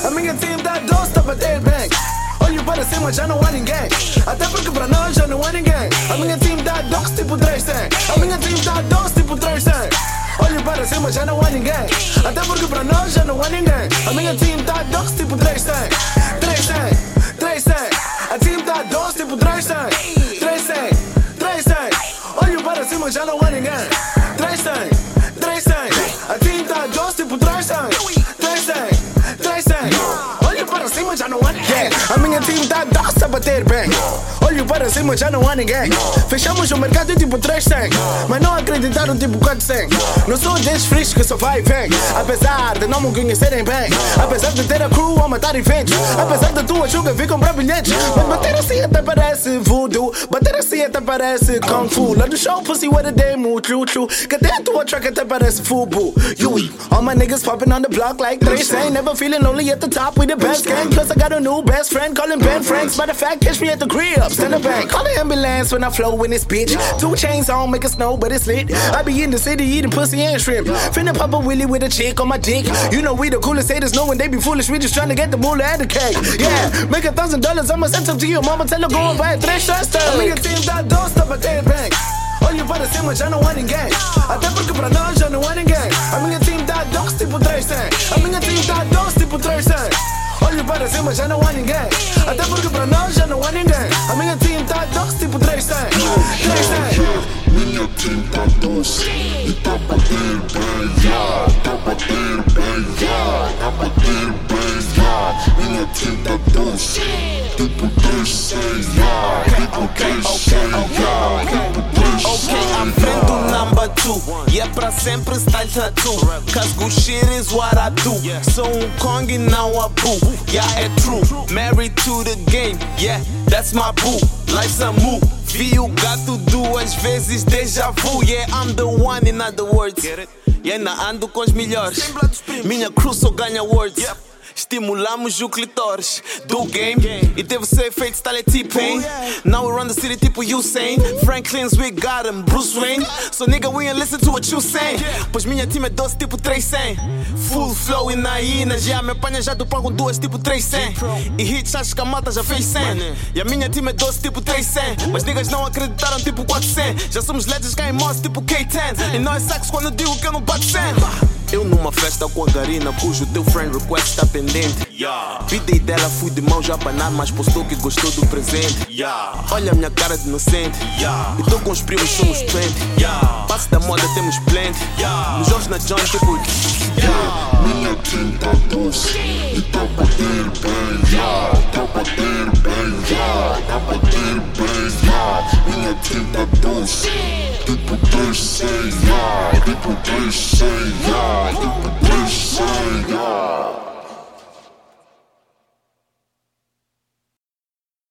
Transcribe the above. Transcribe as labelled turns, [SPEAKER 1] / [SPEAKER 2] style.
[SPEAKER 1] A minha team tá doce, tá bater bem. Olho para cima, já não há ninguém. Até porque para nós já não há ninguém. A minha team tá doce, tipo 300. A minha team tá doce, tipo 300. Olho para cima, já não há ninguém. Até porque para nós já não há ninguém. A minha team tá doce, tipo 300. 300, 300. A team tá doce, tipo 300. 300, 300. Olho para cima, já não há ninguém. 300, 300. A team tá doce, tipo 300. 300, 300. Olho para cima, já não há ninguém. A minha team tá doce a bater bem. Olho para cima, já não há ninguém. Fechamos o mercado tipo 300, mas não acreditaram tipo 400. Não sou desses friscos que só vai e vem. Apesar de não me conhecerem bem, apesar de ter a crew a matar eventos, apesar da tua chuga vir comprar bilhetes. Mas bater assim até parece voodoo, bater assim até parece kung fu. Lá no show, pussy, what a demo, true, true. Cadê a tua track até parece fubu. Yui, all my niggas popping on the block like 300. Never feeling lonely at the top with the best gang. Plus I got a new best friend, calling Ben Franks. Matter of fact, catch me at the crib, stand up bank. Call the ambulance when I flow in this bitch. 2 chains on, make it snow, but it's lit. I be in the city eating pussy and shrimp. Finna pop a willy with a chick on my dick. You know we the coolest haters, knowing they be foolish. We just tryna get the moolah and the cake. Yeah, make $1,000, I'ma send some to your mama. Tell her go and buy a 3 shots. A minha team tá doce, tá bater bem. Olho para cima, já não há ninguém. Até porque para nós já não há ninguém. A minha team tá doce, tipo 300. A minha team tá doce, tipo 300. Olho para cima, já não há ninguém. Até porque para nós já não há ninguém. A minha team tá doce, tipo 300. 300.
[SPEAKER 2] Minha team tá doce e tá bater bem, yeah. Tá bater bem, yeah. Tá bater bem, yeah. Minha team tá doce, tipo 300, yeah. Tipo 300, yeah. Tipo 300,
[SPEAKER 3] Okay, I'm friend to number 2. E é pra sempre style tattoo. Cause good shit is what I do. Sou Kong e não a boo. Yeah, é true. Married to the game. Yeah, that's my boo. Life's a move. Vi o gato 2 vezes, déjà vu. Yeah, I'm the one, in other words. E ainda ando com os melhores. Minha crew só ganha awards. Estimulamos o clitóris do game e teve ser feito style T-Pain. Now we run the city tipo Usain. Franklin's we got him, Bruce Wayne. So nigga we ain't listen to what you saying. Pois minha team é doce tipo 300. Full flow e na ina. Já me apanha já do pão com 2 tipo 300. E hits acho que a malta já fez 100. E a minha team é doce tipo 300. Mas niggas não acreditaram tipo 400. Já somos legends cá em Moss tipo K10. E não é sexo quando digo que eu não bato 100. Eu numa festa com a Garina, cujo teu friend request está pendente. Pedi dela, fui de mão já abanar, mas postou que gostou do presente. Olha a minha cara de inocente. E tô com os primos, somos 20. Passo da moda, temos plenty. Nos jogos na joint, tipo.
[SPEAKER 2] minha team tá doce e tá bater bem, yeah. Tá bater bem, yeah. Tá bater bem, yeah. Minha team tá doce, tipo 300, yeah. Tipo 300, yeah. Tipo 300, yeah.